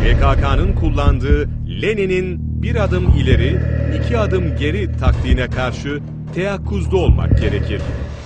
PKK'nın kullandığı Lenin'in bir adım ileri, iki adım geri taktiğine karşı teyakkuzda olmak gerekir.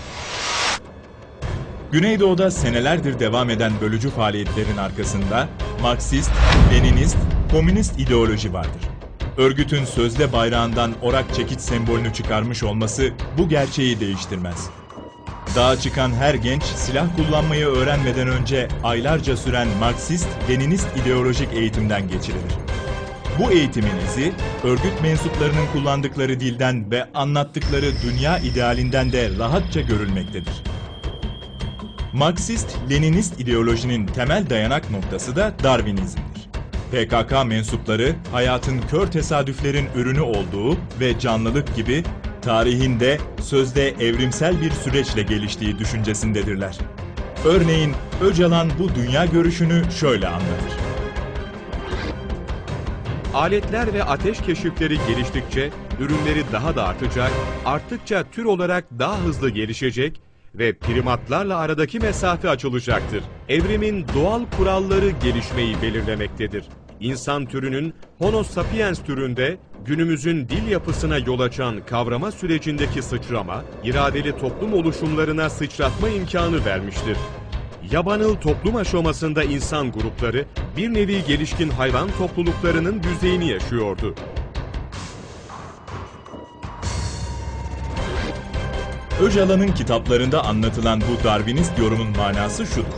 Güneydoğu'da senelerdir devam eden bölücü faaliyetlerin arkasında Marksist, Leninist, komünist ideoloji vardır. Örgütün sözde bayrağından orak çekiç sembolünü çıkarmış olması bu gerçeği değiştirmez. Dağa çıkan her genç silah kullanmayı öğrenmeden önce aylarca süren Marksist-Leninist ideolojik eğitimden geçirilir. Bu eğitimin izi, örgüt mensuplarının kullandıkları dilden ve anlattıkları dünya idealinden de rahatça görülmektedir. Marksist-Leninist ideolojinin temel dayanak noktası da Darwinizm'dir. PKK mensupları hayatın kör tesadüflerin ürünü olduğu ve canlılık gibi tarihinde sözde evrimsel bir süreçle geliştiği düşüncesindedirler. Örneğin Öcalan bu dünya görüşünü şöyle anlatır. Aletler ve ateş keşifleri geliştikçe ürünleri daha da artacak, arttıkça tür olarak daha hızlı gelişecek ve primatlarla aradaki mesafe açılacaktır. Evrimin doğal kuralları gelişmeyi belirlemektedir. İnsan türünün Homo sapiens türünde günümüzün dil yapısına yol açan kavrama sürecindeki sıçrama, iradeli toplum oluşumlarına sıçratma imkanı vermiştir. Yabanıl toplum aşamasında insan grupları bir nevi gelişkin hayvan topluluklarının düzeyini yaşıyordu. Öcalan'ın kitaplarında anlatılan bu Darwinist yorumun manası şudur.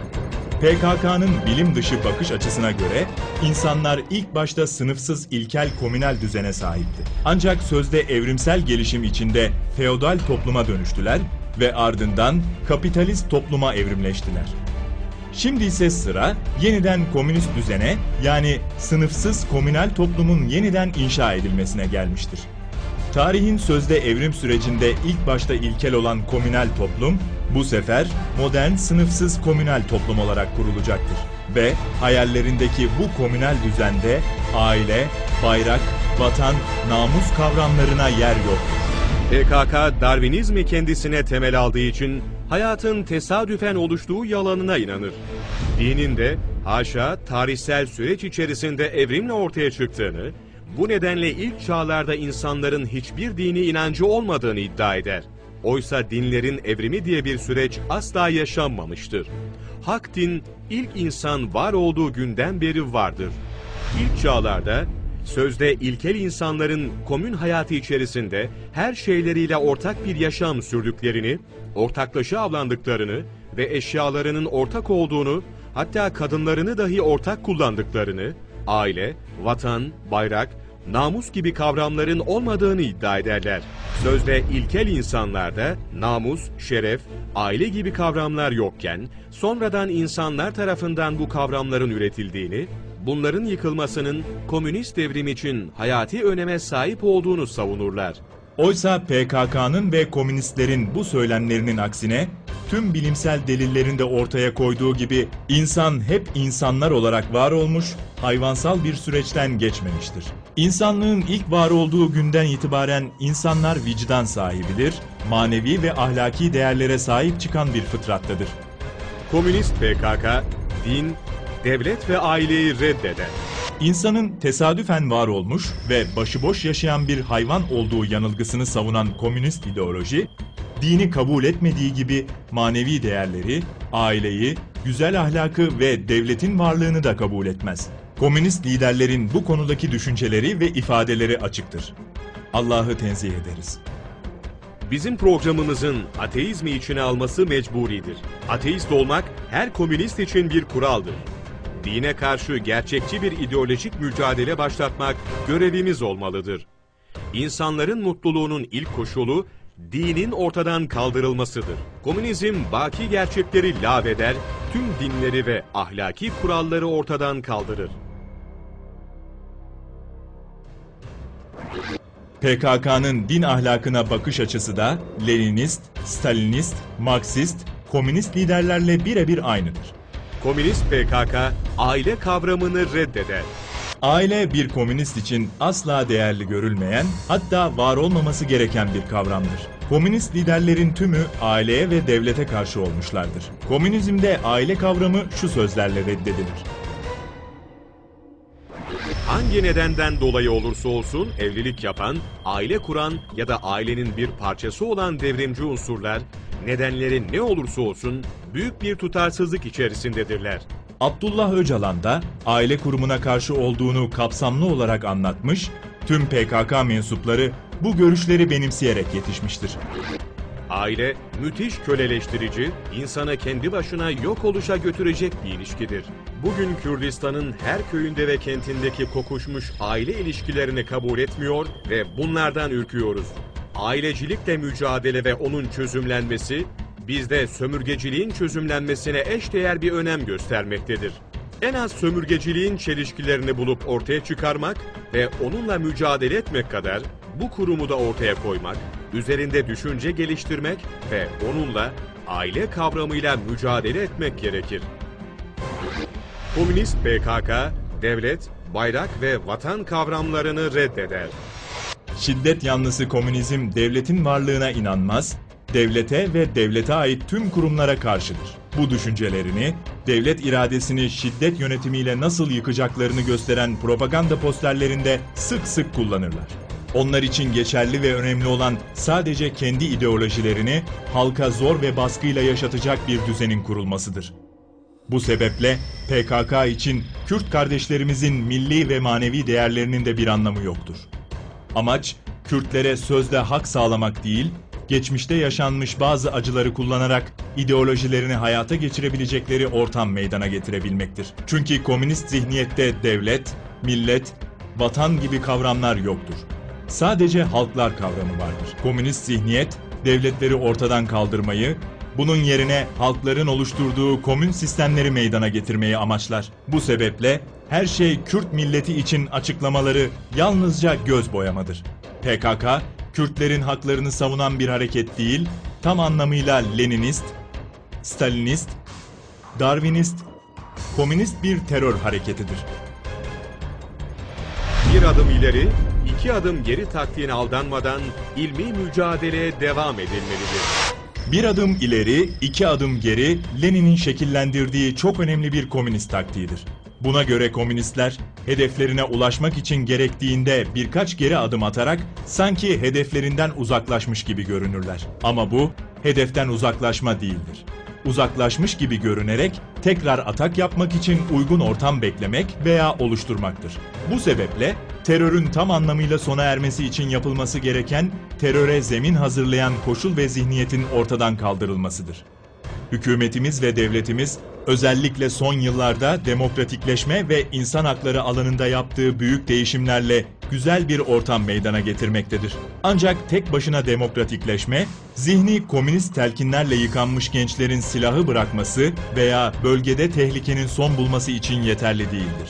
PKK'nın bilim dışı bakış açısına göre insanlar ilk başta sınıfsız ilkel komünel düzene sahipti. Ancak sözde evrimsel gelişim içinde feodal topluma dönüştüler ve ardından kapitalist topluma evrimleştiler. Şimdi ise sıra yeniden komünist düzene, yani sınıfsız komünel toplumun yeniden inşa edilmesine gelmiştir. Tarihin sözde evrim sürecinde ilk başta ilkel olan komünel toplum, bu sefer modern sınıfsız komünel toplum olarak kurulacaktır. Ve hayallerindeki bu komünel düzende aile, bayrak, vatan, namus kavramlarına yer yoktur. PKK, Darwinizmi kendisine temel aldığı için hayatın tesadüfen oluştuğu yalanına inanır. Dinin de haşa tarihsel süreç içerisinde evrimle ortaya çıktığını, bu nedenle ilk çağlarda insanların hiçbir dini inancı olmadığını iddia eder. Oysa dinlerin evrimi diye bir süreç asla yaşanmamıştır. Hak din, ilk insan var olduğu günden beri vardır. İlk çağlarda, sözde ilkel insanların komün hayatı içerisinde her şeyleriyle ortak bir yaşam sürdüklerini, ortaklaşa avlandıklarını ve eşyalarının ortak olduğunu, hatta kadınlarını dahi ortak kullandıklarını, aile, vatan, bayrak, namus gibi kavramların olmadığını iddia ederler. Sözde ilkel insanlarda namus, şeref, aile gibi kavramlar yokken, sonradan insanlar tarafından bu kavramların üretildiğini, bunların yıkılmasının komünist devrim için hayati öneme sahip olduğunu savunurlar. Oysa PKK'nın ve komünistlerin bu söylemlerinin aksine, tüm bilimsel delillerinde ortaya koyduğu gibi insan hep insanlar olarak var olmuş, hayvansal bir süreçten geçmemiştir. İnsanlığın ilk var olduğu günden itibaren insanlar vicdan sahibidir, manevi ve ahlaki değerlere sahip çıkan bir fıtrattadır. Komünist PKK, din, devlet ve aileyi reddeder. İnsanın tesadüfen var olmuş ve başıboş yaşayan bir hayvan olduğu yanılgısını savunan komünist ideoloji, dini kabul etmediği gibi manevi değerleri, aileyi, güzel ahlakı ve devletin varlığını da kabul etmez. Komünist liderlerin bu konudaki düşünceleri ve ifadeleri açıktır. Allah'ı tenzih ederiz. Bizim programımızın ateizmi içine alması mecburidir. Ateist olmak her komünist için bir kuraldır. Dine karşı gerçekçi bir ideolojik mücadele başlatmak görevimiz olmalıdır. İnsanların mutluluğunun ilk koşulu, dinin ortadan kaldırılmasıdır. Komünizm baki gerçekleri lağveder, tüm dinleri ve ahlaki kuralları ortadan kaldırır. PKK'nın din ahlakına bakış açısı da Leninist, Stalinist, Marksist, komünist liderlerle birebir aynıdır. Komünist PKK, aile kavramını reddeder. Aile bir komünist için asla değerli görülmeyen, hatta var olmaması gereken bir kavramdır. Komünist liderlerin tümü aileye ve devlete karşı olmuşlardır. Komünizmde aile kavramı şu sözlerle reddedilir. Hangi nedenden dolayı olursa olsun evlilik yapan, aile kuran ya da ailenin bir parçası olan devrimci unsurlar, nedenleri ne olursa olsun büyük bir tutarsızlık içerisindedirler. Abdullah Öcalan da aile kurumuna karşı olduğunu kapsamlı olarak anlatmış, tüm PKK mensupları bu görüşleri benimseyerek yetişmiştir. Aile, müthiş köleleştirici, insanı kendi başına yok oluşa götürecek bir ilişkidir. Bugün Kürdistan'ın her köyünde ve kentindeki kokuşmuş aile ilişkilerini kabul etmiyor ve bunlardan ürküyoruz. Ailecilikle mücadele ve onun çözümlenmesi, bizde sömürgeciliğin çözümlenmesine eşdeğer bir önem göstermektedir. En az sömürgeciliğin çelişkilerini bulup ortaya çıkarmak ve onunla mücadele etmek kadar bu kurumu da ortaya koymak, üzerinde düşünce geliştirmek ve onunla, aile kavramıyla mücadele etmek gerekir. Komünist PKK, devlet, bayrak ve vatan kavramlarını reddeder. Şiddet yanlısı komünizm devletin varlığına inanmaz, devlete ve devlete ait tüm kurumlara karşıdır. Bu düşüncelerini, devlet iradesini şiddet yönetimiyle nasıl yıkacaklarını gösteren propaganda posterlerinde sık sık kullanırlar. Onlar için geçerli ve önemli olan sadece kendi ideolojilerini halka zor ve baskıyla yaşatacak bir düzenin kurulmasıdır. Bu sebeple PKK için Kürt kardeşlerimizin milli ve manevi değerlerinin de bir anlamı yoktur. Amaç, Kürtlere sözde hak sağlamak değil, geçmişte yaşanmış bazı acıları kullanarak ideolojilerini hayata geçirebilecekleri ortam meydana getirebilmektir. Çünkü komünist zihniyette devlet, millet, vatan gibi kavramlar yoktur. Sadece halklar kavramı vardır. Komünist zihniyet, devletleri ortadan kaldırmayı, bunun yerine halkların oluşturduğu komün sistemleri meydana getirmeyi amaçlar. Bu sebeple her şey Kürt milleti için açıklamaları yalnızca göz boyamadır. PKK, Kürtlerin haklarını savunan bir hareket değil, tam anlamıyla Leninist, Stalinist, Darwinist, komünist bir terör hareketidir. Bir adım ileri, iki adım geri taktiğine aldanmadan ilmi mücadeleye devam edilmelidir. Bir adım ileri, iki adım geri, Lenin'in şekillendirdiği çok önemli bir komünist taktiğidir. Buna göre komünistler, hedeflerine ulaşmak için gerektiğinde birkaç geri adım atarak sanki hedeflerinden uzaklaşmış gibi görünürler. Ama bu, hedeften uzaklaşma değildir. Uzaklaşmış gibi görünerek tekrar atak yapmak için uygun ortam beklemek veya oluşturmaktır. Bu sebeple terörün tam anlamıyla sona ermesi için yapılması gereken teröre zemin hazırlayan koşul ve zihniyetin ortadan kaldırılmasıdır. Hükümetimiz ve devletimiz özellikle son yıllarda demokratikleşme ve insan hakları alanında yaptığı büyük değişimlerle güzel bir ortam meydana getirmektedir. Ancak tek başına demokratikleşme, zihni komünist telkinlerle yıkanmış gençlerin silahı bırakması veya bölgede tehlikenin son bulması için yeterli değildir.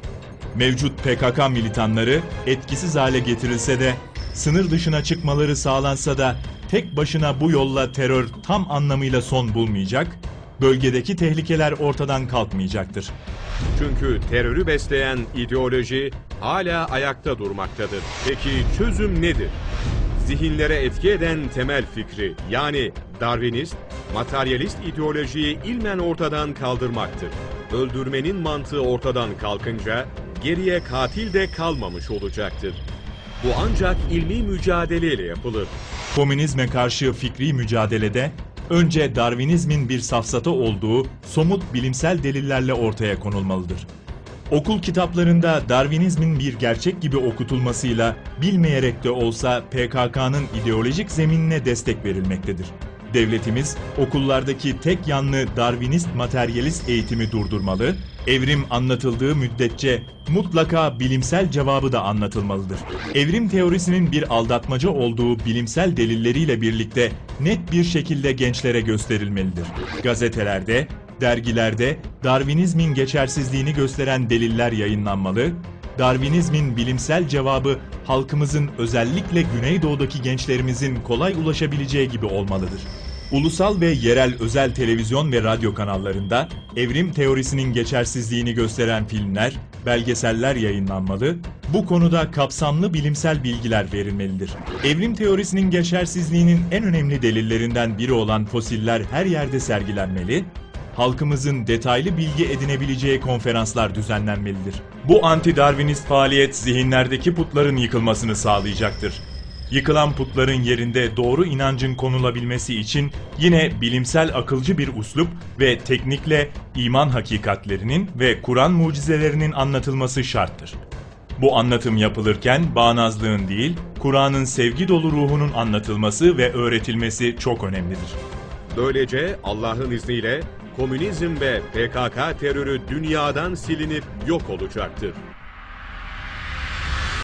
Mevcut PKK militanları etkisiz hale getirilse de, sınır dışına çıkmaları sağlansa da tek başına bu yolla terör tam anlamıyla son bulmayacak, bölgedeki tehlikeler ortadan kalkmayacaktır. Çünkü terörü besleyen ideoloji hala ayakta durmaktadır. Peki çözüm nedir? Zihinlere etki eden temel fikri yani Darwinist, materyalist ideolojiyi ilmen ortadan kaldırmaktır. Öldürmenin mantığı ortadan kalkınca geriye katil de kalmamış olacaktır. Bu ancak ilmi mücadeleyle yapılır. Komünizme karşı fikri mücadelede önce Darwinizmin bir safsata olduğu somut bilimsel delillerle ortaya konulmalıdır. Okul kitaplarında Darwinizmin bir gerçek gibi okutulmasıyla bilmeyerek de olsa PKK'nın ideolojik zeminine destek verilmektedir. Devletimiz okullardaki tek yanlı Darwinist materyalist eğitimi durdurmalı, evrim anlatıldığı müddetçe mutlaka bilimsel cevabı da anlatılmalıdır. Evrim teorisinin bir aldatmaca olduğu bilimsel delilleriyle birlikte net bir şekilde gençlere gösterilmelidir. Gazetelerde, dergilerde Darwinizmin geçersizliğini gösteren deliller yayınlanmalı, Darwinizmin bilimsel cevabı halkımızın özellikle Güneydoğu'daki gençlerimizin kolay ulaşabileceği gibi olmalıdır. Ulusal ve yerel özel televizyon ve radyo kanallarında evrim teorisinin geçersizliğini gösteren filmler, belgeseller yayınlanmalı, bu konuda kapsamlı bilimsel bilgiler verilmelidir. Evrim teorisinin geçersizliğinin en önemli delillerinden biri olan fosiller her yerde sergilenmeli, halkımızın detaylı bilgi edinebileceği konferanslar düzenlenmelidir. Bu anti-Darwinist faaliyet zihinlerdeki putların yıkılmasını sağlayacaktır. Yıkılan putların yerinde doğru inancın konulabilmesi için yine bilimsel akılcı bir üslup ve teknikle iman hakikatlerinin ve Kur'an mucizelerinin anlatılması şarttır. Bu anlatım yapılırken bağnazlığın değil, Kur'an'ın sevgi dolu ruhunun anlatılması ve öğretilmesi çok önemlidir. Böylece Allah'ın izniyle komünizm ve PKK terörü dünyadan silinip yok olacaktır.